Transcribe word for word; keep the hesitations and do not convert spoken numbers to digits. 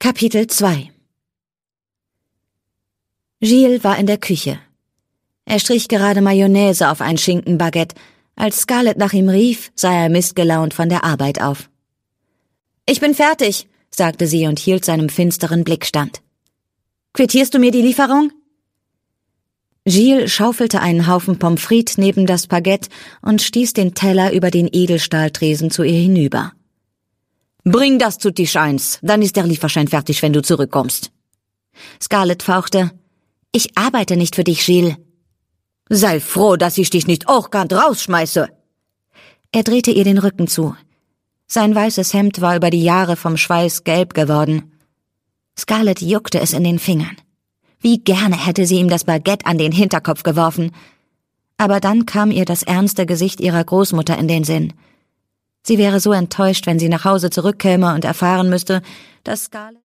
Kapitel zwei. Gilles war in der Küche. Er strich gerade Mayonnaise auf ein Schinkenbaguette. Als Scarlett nach ihm rief, sah er missgelaunt von der Arbeit auf. »Ich bin fertig«, sagte sie und hielt seinem finsteren Blick stand. »Quittierst du mir die Lieferung?« Gilles schaufelte einen Haufen Pommes frites neben das Baguette und stieß den Teller über den Edelstahltresen zu ihr hinüber. »Bring das zu Tisch eins, dann ist der Lieferschein fertig, wenn du zurückkommst.« Scarlett fauchte. »Ich arbeite nicht für dich, Gilles.« »Sei froh, dass ich dich nicht hochkant rausschmeiße.« Er drehte ihr den Rücken zu. Sein weißes Hemd war über die Jahre vom Schweiß gelb geworden. Scarlett juckte es in den Fingern. Wie gerne hätte sie ihm das Baguette an den Hinterkopf geworfen. Aber dann kam ihr das ernste Gesicht ihrer Großmutter in den Sinn. Sie wäre so enttäuscht, wenn sie nach Hause zurückkäme und erfahren müsste, dass Scarlett